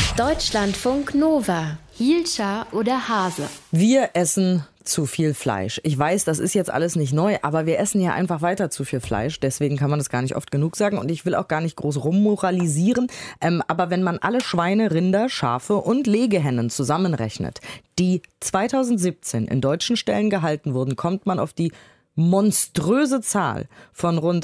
Deutschlandfunk Nova. Hielscher oder Hase? Wir essen zu viel Fleisch. Ich weiß, das ist jetzt alles nicht neu, aber wir essen ja einfach weiter zu viel Fleisch. Deswegen kann man das gar nicht oft genug sagen und ich will auch gar nicht groß rummoralisieren. Aber wenn man alle Schweine, Rinder, Schafe und Legehennen zusammenrechnet, die 2017 in deutschen Ställen gehalten wurden, kommt man auf die monströse Zahl von rund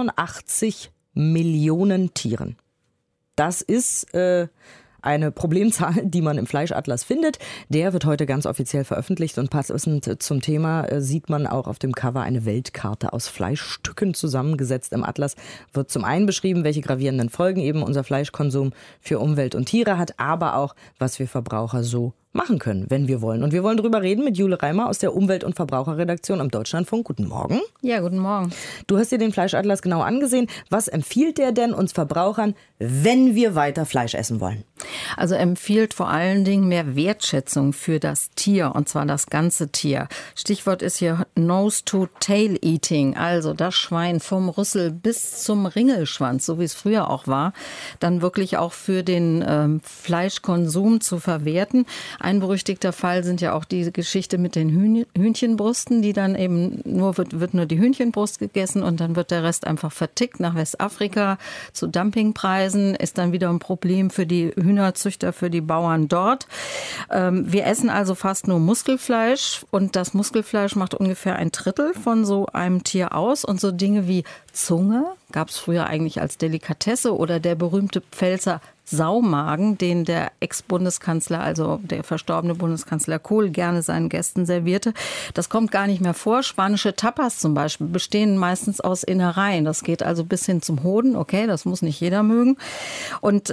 83 Millionen Tieren. Das ist eine Problemzahl, die man im Fleischatlas findet. Der wird heute ganz offiziell veröffentlicht und passend zum Thema sieht man auch auf dem Cover eine Weltkarte aus Fleischstücken zusammengesetzt. Im Atlas wird zum einen beschrieben, welche gravierenden Folgen eben unser Fleischkonsum für Umwelt und Tiere hat, aber auch, was wir Verbraucher so machen können, wenn wir wollen. Und wir wollen darüber reden mit Jule Reimer aus der Umwelt- und Verbraucherredaktion am Deutschlandfunk. Guten Morgen. Ja, guten Morgen. Du hast dir den Fleischatlas genau angesehen. Was empfiehlt der denn uns Verbrauchern, wenn wir weiter Fleisch essen wollen? Also empfiehlt vor allen Dingen mehr Wertschätzung für das Tier, und zwar das ganze Tier. Stichwort ist hier Nose-to-Tail-Eating, also das Schwein vom Rüssel bis zum Ringelschwanz, so wie es früher auch war, dann wirklich auch für den Fleischkonsum zu verwerten. Ein berüchtigter Fall sind ja auch die Geschichte mit den Hühnchenbrüsten, die dann eben wird nur die Hühnchenbrust gegessen und dann wird der Rest einfach vertickt nach Westafrika zu Dumpingpreisen, ist dann wieder ein Problem für die Hühnerzüchter, für die Bauern dort. Wir essen also fast nur Muskelfleisch und das Muskelfleisch macht ungefähr 1/3 von so einem Tier aus und so Dinge wie Zunge gab es früher eigentlich als Delikatesse oder der berühmte Pfälzer Saumagen, den der Ex-Bundeskanzler, also der verstorbene Bundeskanzler Kohl, gerne seinen Gästen servierte. Das kommt gar nicht mehr vor. Spanische Tapas zum Beispiel bestehen meistens aus Innereien. Das geht also bis hin zum Hoden. Okay, das muss nicht jeder mögen. Und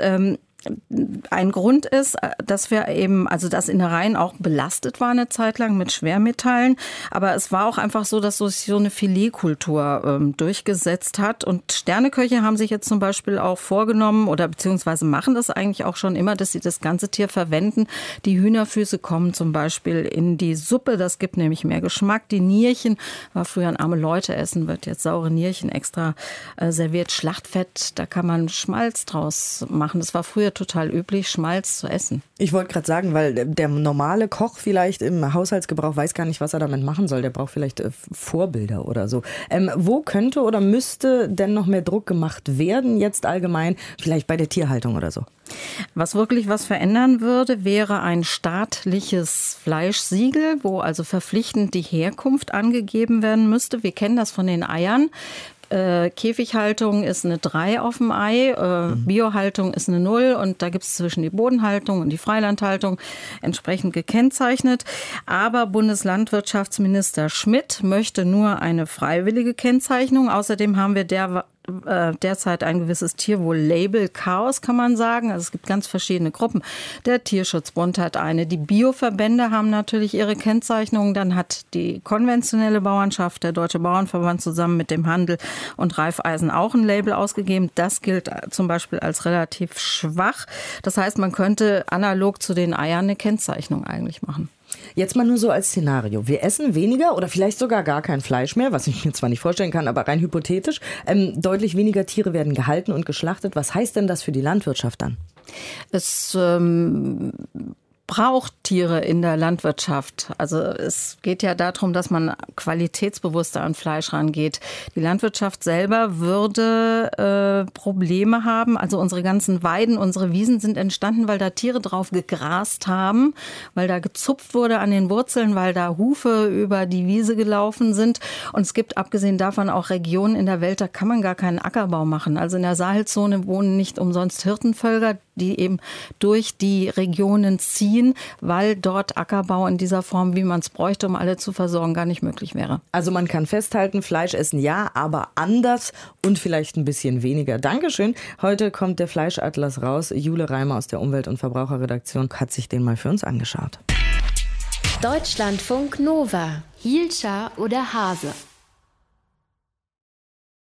ein Grund ist, dass wir eben, also dass Innereien auch belastet waren eine Zeit lang mit Schwermetallen. Aber es war auch einfach so, dass sich so eine Filetkultur durchgesetzt hat. Und Sterneköche haben sich jetzt zum Beispiel auch vorgenommen oder beziehungsweise machen das eigentlich auch schon immer, dass sie das ganze Tier verwenden. Die Hühnerfüße kommen zum Beispiel in die Suppe. Das gibt nämlich mehr Geschmack. Die Nierchen war früher ein arme Leute essen, wird jetzt saure Nierchen extra serviert. Schlachtfett, da kann man Schmalz draus machen. Das war früher total üblich, Schmalz zu essen. Ich wollte gerade sagen, weil der normale Koch vielleicht im Haushaltsgebrauch weiß gar nicht, was er damit machen soll. Der braucht vielleicht Vorbilder oder so. Wo könnte oder müsste denn noch mehr Druck gemacht werden, jetzt allgemein, vielleicht bei der Tierhaltung oder so? Was wirklich was verändern würde, wäre ein staatliches Fleischsiegel, wo also verpflichtend die Herkunft angegeben werden müsste. Wir kennen das von den Eiern. Käfighaltung ist eine 3 auf dem Ei, Biohaltung ist eine 0 und da gibt es zwischen die Bodenhaltung und die Freilandhaltung entsprechend gekennzeichnet. Aber Bundeslandwirtschaftsminister Schmidt möchte nur eine freiwillige Kennzeichnung. Außerdem haben wir derzeit ein gewisses Tierwohl-Label-Chaos, kann man sagen. Also es gibt ganz verschiedene Gruppen. Der Tierschutzbund hat eine. Die Bioverbände haben natürlich ihre Kennzeichnung. Dann hat die konventionelle Bauernschaft, der Deutsche Bauernverband zusammen mit dem Handel und Raiffeisen auch ein Label ausgegeben. Das gilt zum Beispiel als relativ schwach. Das heißt, man könnte analog zu den Eiern eine Kennzeichnung eigentlich machen. Jetzt mal nur so als Szenario. Wir essen weniger oder vielleicht sogar gar kein Fleisch mehr, was ich mir zwar nicht vorstellen kann, aber rein hypothetisch. Deutlich weniger Tiere werden gehalten und geschlachtet. Was heißt denn das für die Landwirtschaft dann? Es braucht Tiere in der Landwirtschaft. Also es geht ja darum, dass man qualitätsbewusster an Fleisch rangeht. Die Landwirtschaft selber würde Probleme haben. Also unsere ganzen Weiden, unsere Wiesen sind entstanden, weil da Tiere drauf gegrast haben, weil da gezupft wurde an den Wurzeln, weil da Hufe über die Wiese gelaufen sind. Und es gibt abgesehen davon auch Regionen in der Welt, da kann man gar keinen Ackerbau machen. Also in der Sahelzone wohnen nicht umsonst Hirtenvölker, die eben durch die Regionen ziehen, weil dort Ackerbau in dieser Form, wie man es bräuchte, um alle zu versorgen, gar nicht möglich wäre. Also man kann festhalten, Fleisch essen ja, aber anders und vielleicht ein bisschen weniger. Dankeschön. Heute kommt der Fleischatlas raus. Jule Reimer aus der Umwelt- und Verbraucherredaktion hat sich den mal für uns angeschaut. Deutschlandfunk Nova. Hielscher oder Hase?